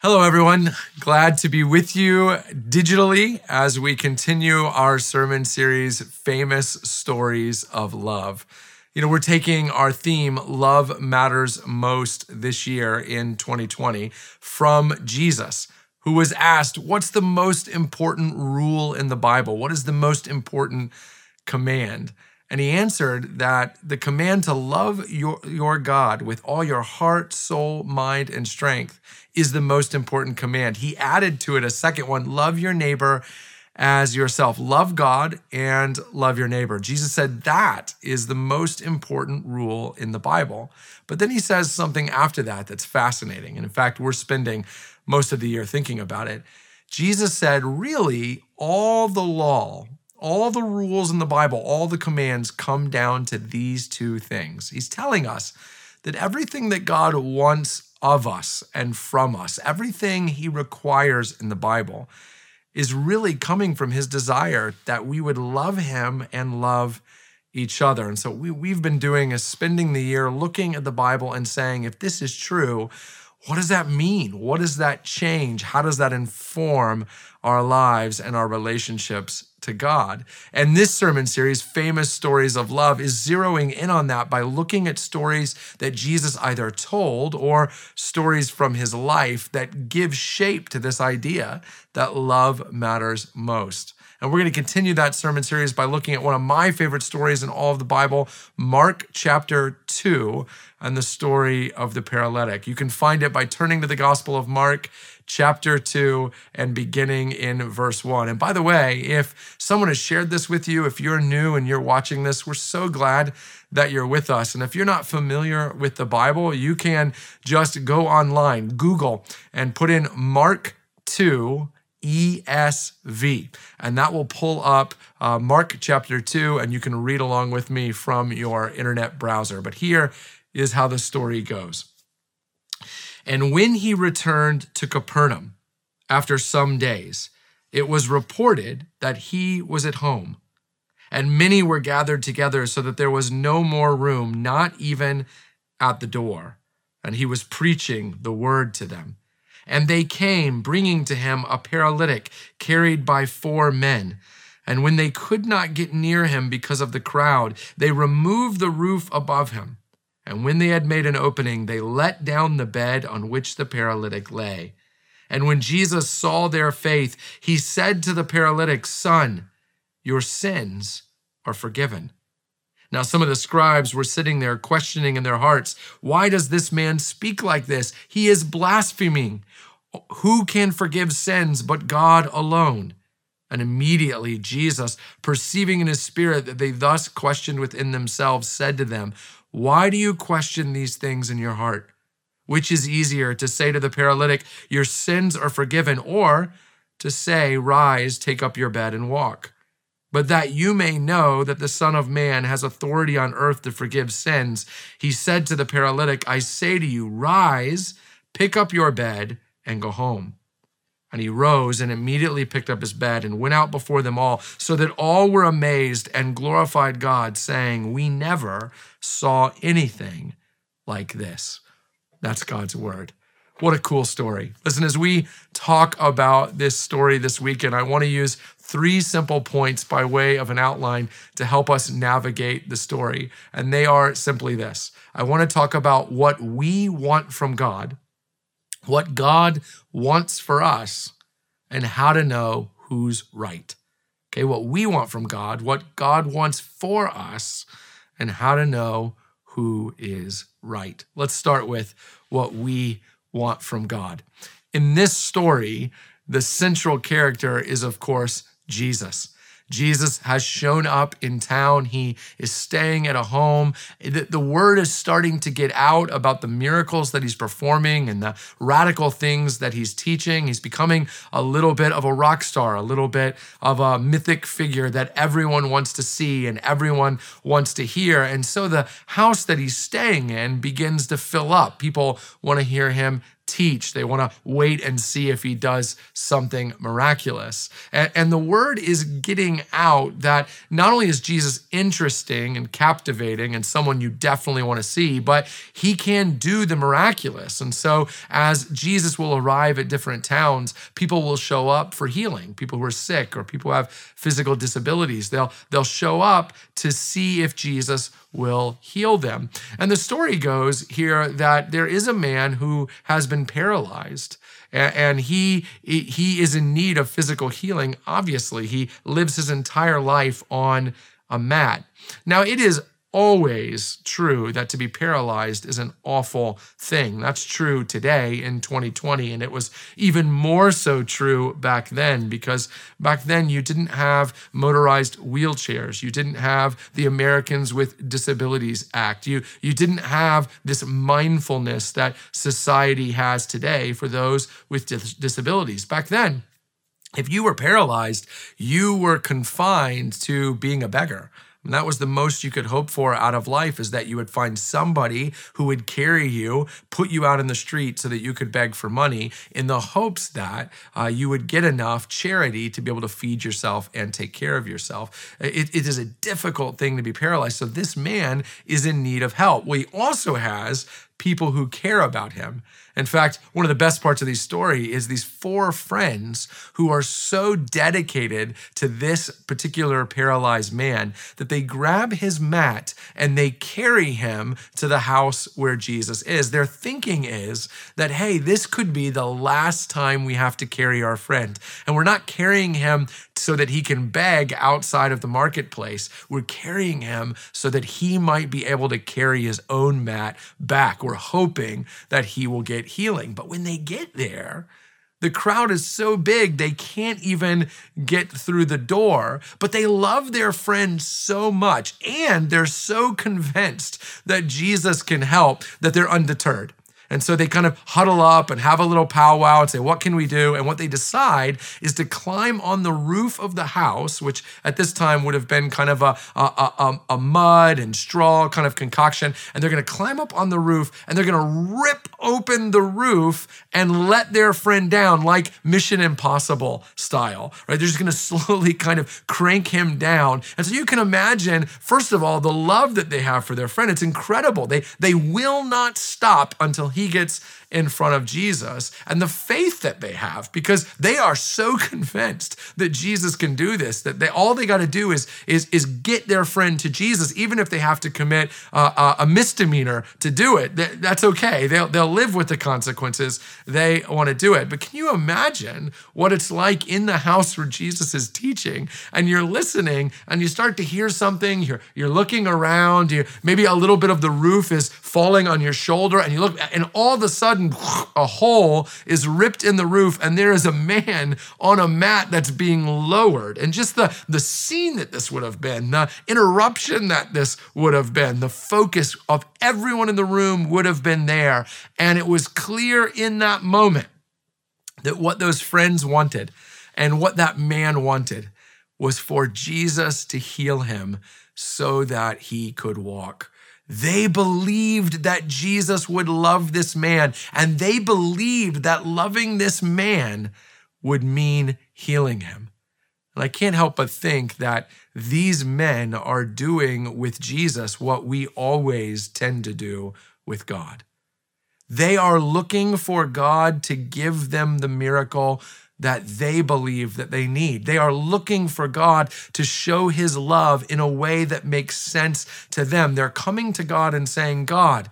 Hello, everyone. Glad to be with you digitally as we continue our sermon series, Famous Stories of Love. We're taking our theme, Love Matters Most, this year in 2020 from Jesus, who was asked, what's the most important rule in the Bible? What is the most important command? And he answered that the command to love your God with all your heart, soul, mind, and strength is the most important command. He added to it a second one, love your neighbor as yourself. Love God and love your neighbor. Jesus said that is the most important rule in the Bible. But then he says something after that that's fascinating. And in fact, we're spending most of the year thinking about it. Jesus said, really, all the law, all the rules in the Bible, all the commands come down to these two things. He's telling us that everything that God wants of us and from us, everything he requires in the Bible is really coming from his desire that we would love him and love each other. And so we've been doing is spending the year looking at the Bible and saying, if this is true, what does that mean? What does that change? How does that inform our lives and our relationships to God? And this sermon series, Famous Stories of Love, is zeroing in on that by looking at stories that Jesus either told or stories from his life that give shape to this idea that love matters most. And we're going to continue that sermon series by looking at one of my favorite stories in all of the Bible, Mark chapter 2, and the story of the paralytic. You can find it by turning to the Gospel of Mark chapter 2 and beginning in verse 1. And by the way, if someone has shared this with you, if you're new and you're watching this, we're so glad that you're with us. And if you're not familiar with the Bible, you can just go online, Google, and put in Mark 2 ESV, and that will pull up Mark chapter 2, and you can read along with me from your internet browser. But here is how the story goes. And when he returned to Capernaum after some days, it was reported that he was at home, and many were gathered together so that there was no more room, not even at the door. And he was preaching the word to them. And they came, bringing to him a paralytic carried by 4 men. And when they could not get near him because of the crowd, they removed the roof above him. And when they had made an opening, they let down the bed on which the paralytic lay. And when Jesus saw their faith, he said to the paralytic, "Son, your sins are forgiven." Now, some of the scribes were sitting there questioning in their hearts, why does this man speak like this? He is blaspheming. Who can forgive sins but God alone? And immediately Jesus, perceiving in his spirit that they thus questioned within themselves, said to them, "Why do you question these things in your heart? Which is easier, to say to the paralytic, 'Your sins are forgiven,' or to say, 'Rise, take up your bed and walk'? But that you may know that the Son of Man has authority on earth to forgive sins," he said to the paralytic, "I say to you, rise, pick up your bed, and go home." And he rose and immediately picked up his bed and went out before them all, so that all were amazed and glorified God, saying, "We never saw anything like this." That's God's word. What a cool story. Listen, as we talk about this story this weekend, I want to use 3 simple points by way of an outline to help us navigate the story. And they are simply this. I want to talk about what we want from God, what God wants for us, and how to know who's right. Okay, what we want from God, what God wants for us, and how to know who is right. Let's start with what we want from God. In this story, the central character is, of course, Jesus. Jesus has shown up in town. He is staying at a home. The word is starting to get out about the miracles that he's performing and the radical things that he's teaching. He's becoming a little bit of a rock star, a little bit of a mythic figure that everyone wants to see and everyone wants to hear. And so the house that he's staying in begins to fill up. People want to hear him teach. They want to wait and see if he does something miraculous. And the word is getting out that not only is Jesus interesting and captivating and someone you definitely want to see, but he can do the miraculous. And so as Jesus will arrive at different towns, people will show up for healing. People who are sick or people who have physical disabilities, they'll show up to see if Jesus will heal them. And the story goes here that there is a man who has been paralyzed, and he is in need of physical healing. Obviously, he lives his entire life on a mat. Now, it is always true that to be paralyzed is an awful thing. That's true today in 2020, and it was even more so true back then, because back then you didn't have motorized wheelchairs. You didn't have the Americans with Disabilities Act. You didn't have this mindfulness that society has today for those with disabilities. Back then, if you were paralyzed, you were confined to being a beggar. And that was the most you could hope for out of life, is that you would find somebody who would carry you, put you out in the street so that you could beg for money, in the hopes that you would get enough charity to be able to feed yourself and take care of yourself. It is a difficult thing to be paralyzed. So this man is in need of help. Well, he also has people who care about him. In fact, one of the best parts of the story is these 4 friends who are so dedicated to this particular paralyzed man that they grab his mat and they carry him to the house where Jesus is. Their thinking is that, hey, this could be the last time we have to carry our friend. And we're not carrying him so that he can beg outside of the marketplace. We're carrying him so that he might be able to carry his own mat back. We're hoping that he will get healing. But when they get there, the crowd is so big, they can't even get through the door, but they love their friend so much, and they're so convinced that Jesus can help that they're undeterred. And so they kind of huddle up and have a little powwow and say, what can we do? And what they decide is to climb on the roof of the house, which at this time would have been kind of a mud and straw kind of concoction. And they're going to climb up on the roof and they're going to rip open the roof and let their friend down, like Mission Impossible style, right? They're just going to slowly kind of crank him down. And so you can imagine, first of all, the love that they have for their friend. It's incredible. They will not stop until he gets in front of Jesus, and the faith that they have, because they are so convinced that Jesus can do this, that all they got to do is get their friend to Jesus, even if they have to commit a misdemeanor to do it. That's okay. They'll live with the consequences. They want to do it. But can you imagine what it's like in the house where Jesus is teaching, and you're listening, and you start to hear something. You're looking around. Maybe a little bit of the roof is falling on your shoulder, and you look, and all of a sudden, a hole is ripped in the roof, and there is a man on a mat that's being lowered. And just the scene that this would have been, the interruption that this would have been, the focus of everyone in the room would have been there. And it was clear in that moment that what those friends wanted and what that man wanted was for Jesus to heal him so that he could walk. They believed that Jesus would love this man, and they believed that loving this man would mean healing him. And I can't help but think that these men are doing with Jesus what we always tend to do with God. They are looking for God to give them the miracle that they believe that they need. They are looking for God to show his love in a way that makes sense to them. They're coming to God and saying, God,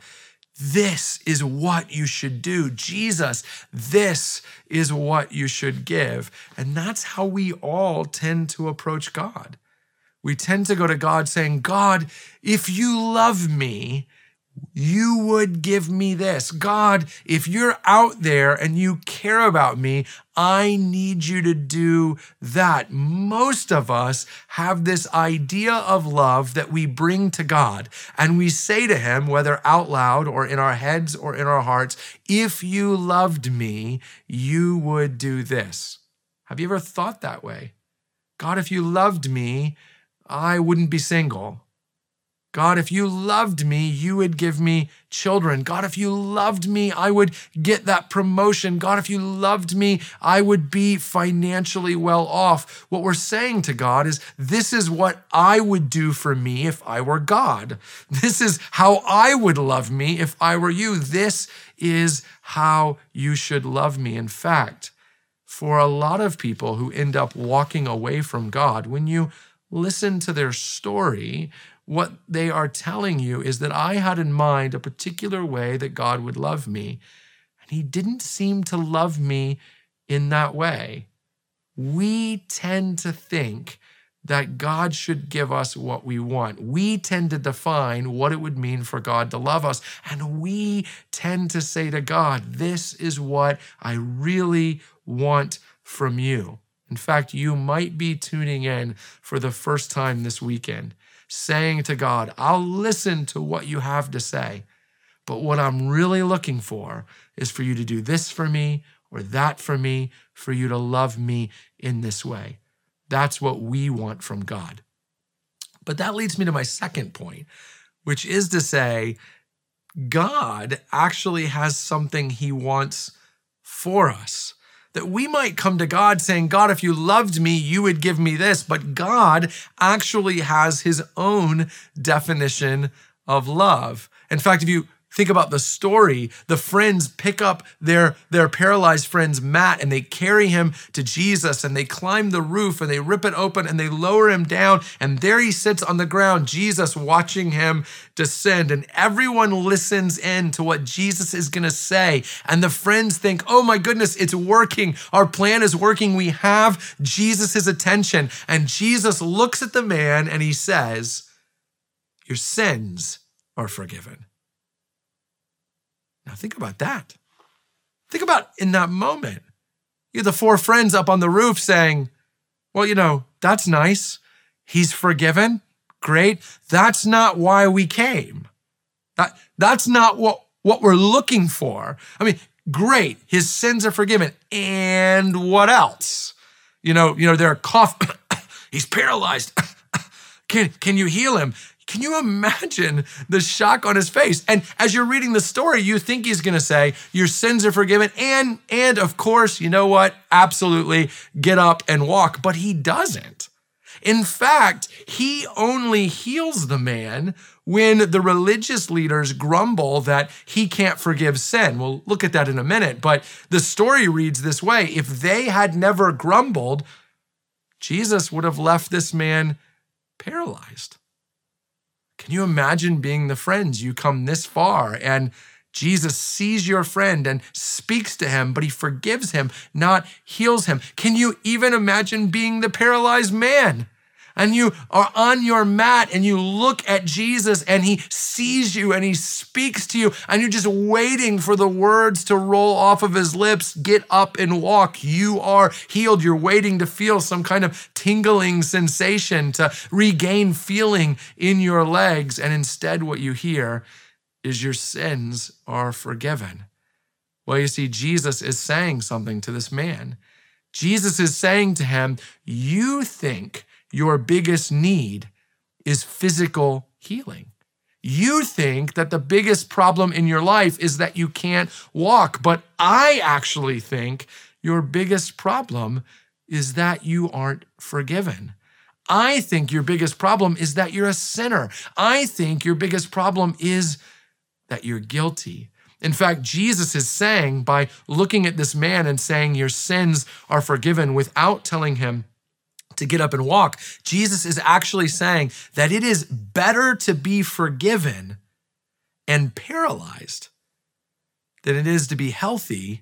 this is what you should do. Jesus, this is what you should give. And that's how we all tend to approach God. We tend to go to God saying, God, if you love me, you would give me this. God, if you're out there and you care about me, I need you to do that. Most of us have this idea of love that we bring to God, and we say to him, whether out loud or in our heads or in our hearts, if you loved me, you would do this. Have you ever thought that way? God, if you loved me, I wouldn't be single. God, if you loved me, you would give me children. God, if you loved me, I would get that promotion. God, if you loved me, I would be financially well off. What we're saying to God is, this is what I would do for me if I were God. This is how I would love me if I were you. This is how you should love me. In fact, for a lot of people who end up walking away from God, when you listen to their story, what they are telling you is that I had in mind a particular way that God would love me, and he didn't seem to love me in that way. We tend to think that God should give us what we want. We tend to define what it would mean for God to love us, and we tend to say to God, this is what I really want from you. In fact, you might be tuning in for the first time this weekend, saying to God, I'll listen to what you have to say, but what I'm really looking for is for you to do this for me or that for me, for you to love me in this way. That's what we want from God. But that leads me to my second point, which is to say, God actually has something he wants for us. That we might come to God saying, God, if you loved me, you would give me this. But God actually has his own definition of love. In fact, if you think about the story, the friends pick up their paralyzed friend's mat and they carry him to Jesus, and they climb the roof and they rip it open and they lower him down. And there he sits on the ground, Jesus watching him descend. And everyone listens in to what Jesus is going to say. And the friends think, oh my goodness, it's working. Our plan is working. We have Jesus' attention. And Jesus looks at the man and he says, your sins are forgiven. Now think about that. Think about in that moment. You have the four friends up on the roof saying, well, that's nice. He's forgiven. Great. That's not why we came. That's not what we're looking for. I mean, great. His sins are forgiven. And what else? They're cough. He's paralyzed. Can you heal him? Can you imagine the shock on his face? And as you're reading the story, you think he's going to say, your sins are forgiven. And of course, you know what? Absolutely, get up and walk. But he doesn't. In fact, he only heals the man when the religious leaders grumble that he can't forgive sin. We'll look at that in a minute. But the story reads this way. If they had never grumbled, Jesus would have left this man paralyzed. Can you imagine being the friends? You come this far and Jesus sees your friend and speaks to him, but he forgives him, not heals him. Can you even imagine being the paralyzed man? And you are on your mat and you look at Jesus and he sees you and he speaks to you and you're just waiting for the words to roll off of his lips. Get up and walk. You are healed. You're waiting to feel some kind of tingling sensation, to regain feeling in your legs. And instead what you hear is your sins are forgiven. Well, you see, Jesus is saying something to this man. Jesus is saying to him, you think your biggest need is physical healing. You think that the biggest problem in your life is that you can't walk, but I actually think your biggest problem is that you aren't forgiven. I think your biggest problem is that you're a sinner. I think your biggest problem is that you're guilty. In fact, Jesus is saying, by looking at this man and saying your sins are forgiven without telling him to get up and walk, Jesus is actually saying that it is better to be forgiven and paralyzed than it is to be healthy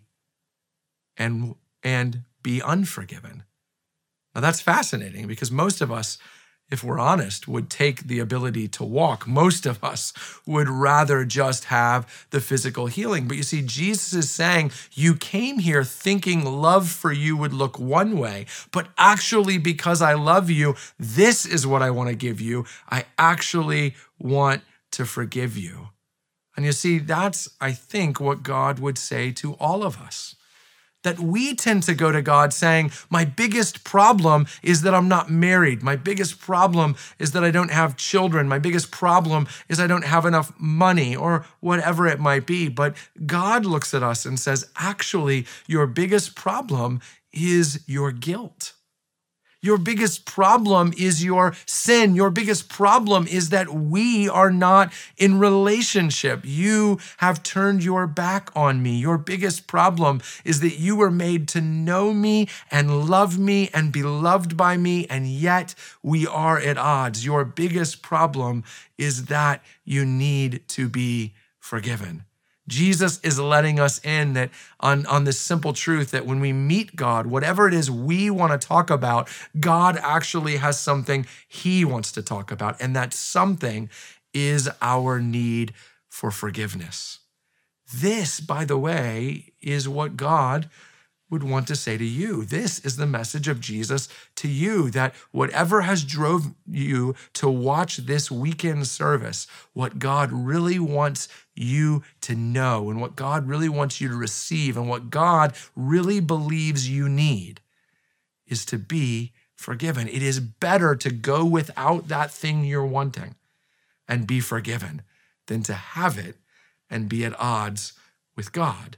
and be unforgiven. Now that's fascinating because most of us, if we're honest, would take the ability to walk. Most of us would rather just have the physical healing. But you see, Jesus is saying, you came here thinking love for you would look one way, but actually because I love you, this is what I want to give you. I actually want to forgive you. And you see, that's, I think, what God would say to all of us. that we tend to go to God saying, my biggest problem is that I'm not married. My biggest problem is that I don't have children. My biggest problem is I don't have enough money, or whatever it might be. But God looks at us and says, actually, your biggest problem is your guilt. Your biggest problem is your sin. Your biggest problem is that we are not in relationship. You have turned your back on me. Your biggest problem is that you were made to know me and love me and be loved by me, and yet we are at odds. Your biggest problem is that you need to be forgiven. Jesus is letting us in that on this simple truth that when we meet God, whatever it is we want to talk about, God actually has something he wants to talk about. And that something is our need for forgiveness. This, by the way, is what God would want to say to you. This is the message of Jesus to you, that whatever has drove you to watch this weekend service, what God really wants you to know and what God really wants you to receive and what God really believes you need is to be forgiven. It is better to go without that thing you're wanting and be forgiven than to have it and be at odds with God.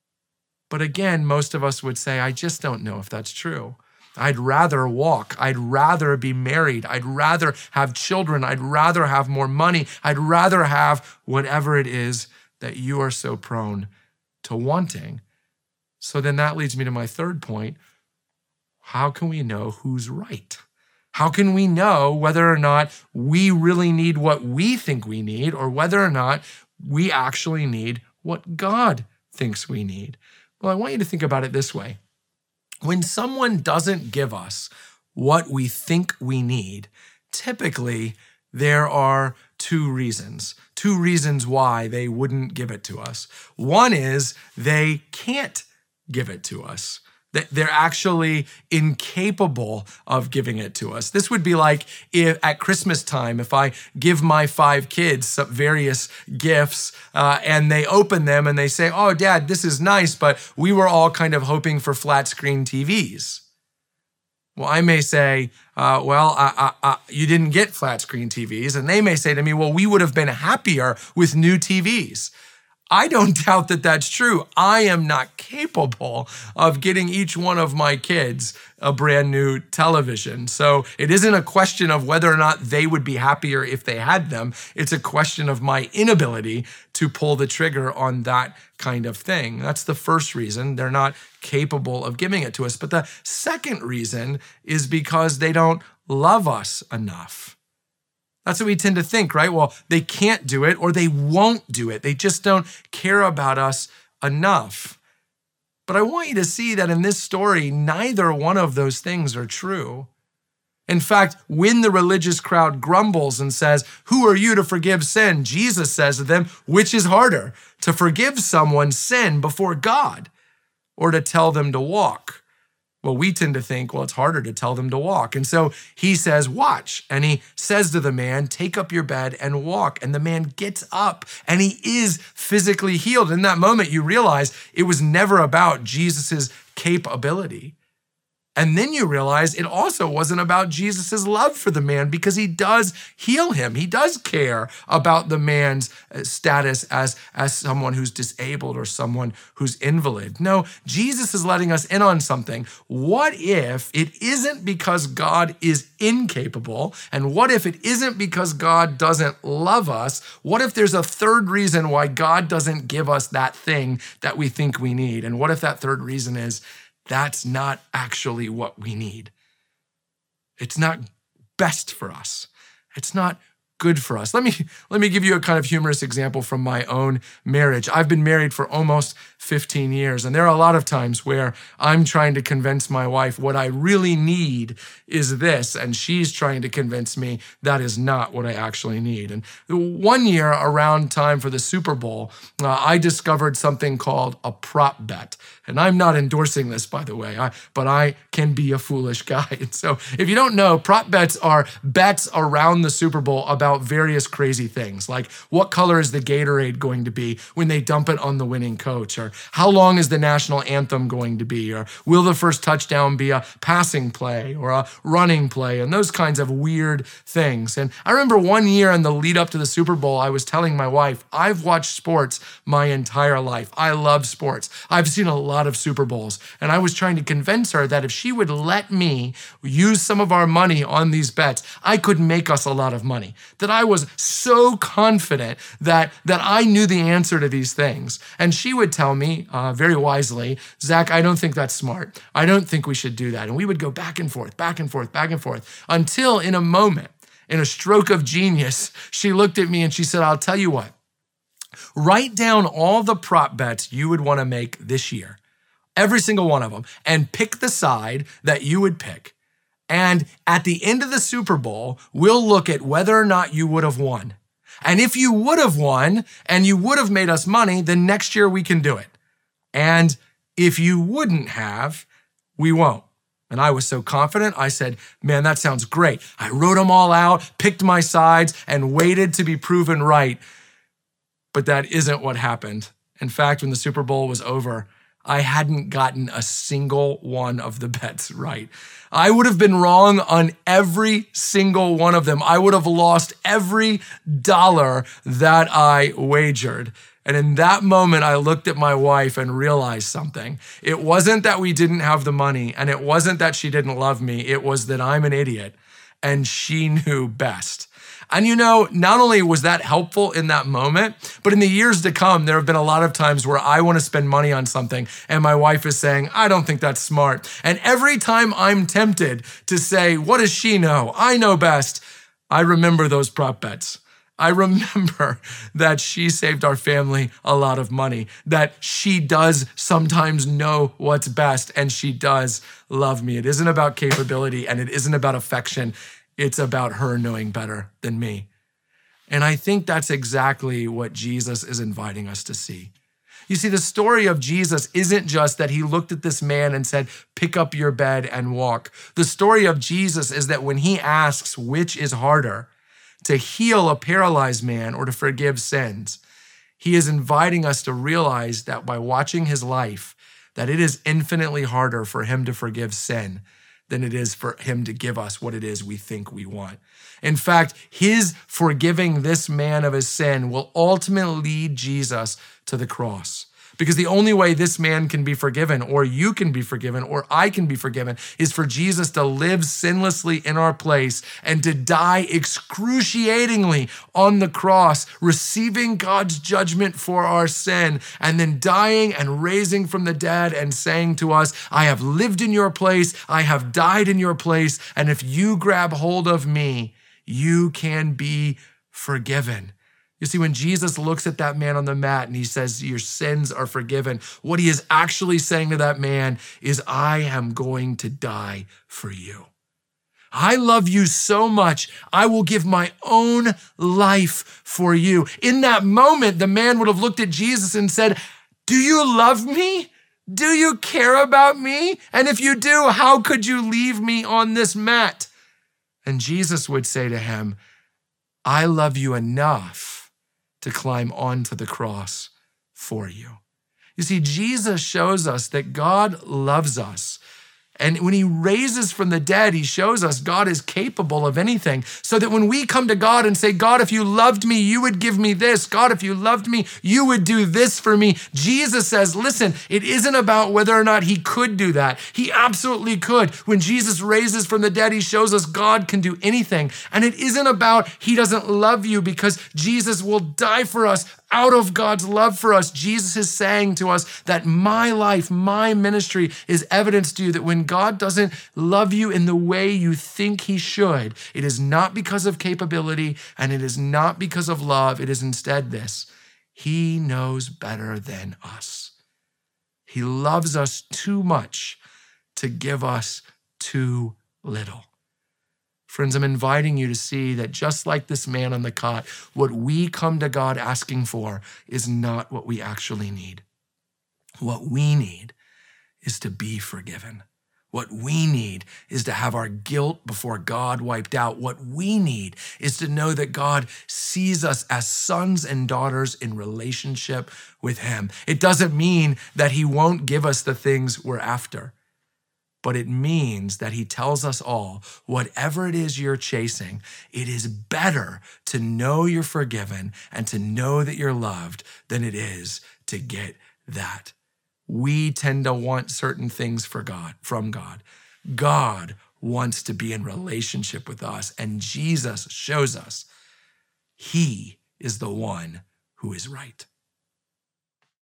But again, most of us would say, I just don't know if that's true. I'd rather walk. I'd rather be married. I'd rather have children. I'd rather have more money. I'd rather have whatever it is that you are so prone to wanting. So then that leads me to my third point. How can we know who's right? How can we know whether or not we really need what we think we need, or whether or not we actually need what God thinks we need? Well, I want you to think about it this way. When someone doesn't give us what we think we need, typically there are two reasons why they wouldn't give it to us. One is they can't give it to us. They're actually incapable of giving it to us. This would be like if at Christmas time, if I give my 5 kids some various gifts and they open them and they say, oh, Dad, this is nice, but we were all kind of hoping for flat screen TVs. Well, I may say, you didn't get flat screen TVs. And they may say to me, well, we would have been happier with new TVs. I don't doubt that that's true. I am not capable of getting each one of my kids a brand new television. So it isn't a question of whether or not they would be happier if they had them. It's a question of my inability to pull the trigger on that kind of thing. That's the first reason. They're not capable of giving it to us. But the second reason is because they don't love us enough. That's what we tend to think, right? Well, they can't do it or they won't do it. They just don't care about us enough. But I want you to see that in this story, neither one of those things are true. In fact, when the religious crowd grumbles and says, who are you to forgive sin? Jesus says to them, which is harder, to forgive someone's sin before God or to tell them to walk? Well, we tend to think, well, it's harder to tell them to walk. And so he says, watch. And he says to the man, take up your bed and walk. And the man gets up and he is physically healed. In that moment, you realize it was never about Jesus's capability. And then you realize it also wasn't about Jesus's love for the man, because he does heal him. He does care about the man's status as someone who's disabled or someone who's invalid. No, Jesus is letting us in on something. What if it isn't because God is incapable? And what if it isn't because God doesn't love us? What if there's a third reason why God doesn't give us that thing that we think we need? And what if that third reason is that's not actually what we need? It's not best for us. It's not good for us. Let me give you a kind of humorous example from my own marriage. I've been married for almost 15 years, and there are a lot of times where I'm trying to convince my wife what I really need is this, and she's trying to convince me that is not what I actually need. And one year around time for the Super Bowl, I discovered something called a prop bet. And I'm not endorsing this, by the way, but I can be a foolish guy. And so if you don't know, prop bets are bets around the Super Bowl about various crazy things, like what color is the Gatorade going to be when they dump it on the winning coach, or how long is the national anthem going to be, or will the first touchdown be a passing play or a running play, and those kinds of weird things. And I remember one year in the lead up to the Super Bowl, I was telling my wife, I've watched sports my entire life. I love sports. I've seen a lot of Super Bowls. And I was trying to convince her that if she would let me use some of our money on these bets, I could make us a lot of money. That I was so confident that I knew the answer to these things. And she would tell me very wisely, Zach, I don't think that's smart. I don't think we should do that. And we would go back and forth, back and forth, back and forth, until in a moment, in a stroke of genius, she looked at me and she said, I'll tell you what, write down all the prop bets you would want to make this year. Every single one of them, and pick the side that you would pick. And at the end of the Super Bowl, we'll look at whether or not you would have won. And if you would have won and you would have made us money, then next year we can do it. And if you wouldn't have, we won't. And I was so confident, I said, man, that sounds great. I wrote them all out, picked my sides, and waited to be proven right. But that isn't what happened. In fact, when the Super Bowl was over, I hadn't gotten a single one of the bets right. I would have been wrong on every single one of them. I would have lost every dollar that I wagered. And in that moment, I looked at my wife and realized something. It wasn't that we didn't have the money, and it wasn't that she didn't love me. It was that I'm an idiot, and she knew best. And not only was that helpful in that moment, but in the years to come, there have been a lot of times where I want to spend money on something and my wife is saying, I don't think that's smart. And every time I'm tempted to say, what does she know? I know best. I remember those prop bets. I remember that she saved our family a lot of money, that she does sometimes know what's best, and she does love me. It isn't about capability and it isn't about affection. It's about her knowing better than me. And I think that's exactly what Jesus is inviting us to see. You see, the story of Jesus isn't just that he looked at this man and said, pick up your bed and walk. The story of Jesus is that when he asks which is harder, to heal a paralyzed man or to forgive sins, he is inviting us to realize that by watching his life, that it is infinitely harder for him to forgive sin than it is for him to give us what it is we think we want. In fact, his forgiving this man of his sin will ultimately lead Jesus to the cross. Because the only way this man can be forgiven, or you can be forgiven, or I can be forgiven, is for Jesus to live sinlessly in our place and to die excruciatingly on the cross, receiving God's judgment for our sin, and then dying and raising from the dead and saying to us, I have lived in your place, I have died in your place, and if you grab hold of me, you can be forgiven. You see, when Jesus looks at that man on the mat and he says, your sins are forgiven, what he is actually saying to that man is, I am going to die for you. I love you so much, I will give my own life for you. In that moment, the man would have looked at Jesus and said, do you love me? Do you care about me? And if you do, how could you leave me on this mat? And Jesus would say to him, I love you enough to climb onto the cross for you. You see, Jesus shows us that God loves us. And when he raises from the dead, he shows us God is capable of anything. So that when we come to God and say, God, if you loved me, you would give me this. God, if you loved me, you would do this for me. Jesus says, listen, it isn't about whether or not he could do that. He absolutely could. When Jesus raises from the dead, he shows us God can do anything. And it isn't about he doesn't love you because Jesus will die for us out of God's love for us. Jesus is saying to us that my life, my ministry is evidence to you that when God doesn't love you in the way you think he should, it is not because of capability and it is not because of love. It is instead this: he knows better than us. He loves us too much to give us too little. Friends, I'm inviting you to see that just like this man on the cot, what we come to God asking for is not what we actually need. What we need is to be forgiven. What we need is to have our guilt before God wiped out. What we need is to know that God sees us as sons and daughters in relationship with him. It doesn't mean that he won't give us the things we're after, but it means that he tells us all, whatever it is you're chasing, it is better to know you're forgiven and to know that you're loved than it is to get that. We tend to want certain things from God. God wants to be in relationship with us, and Jesus shows us he is the one who is right.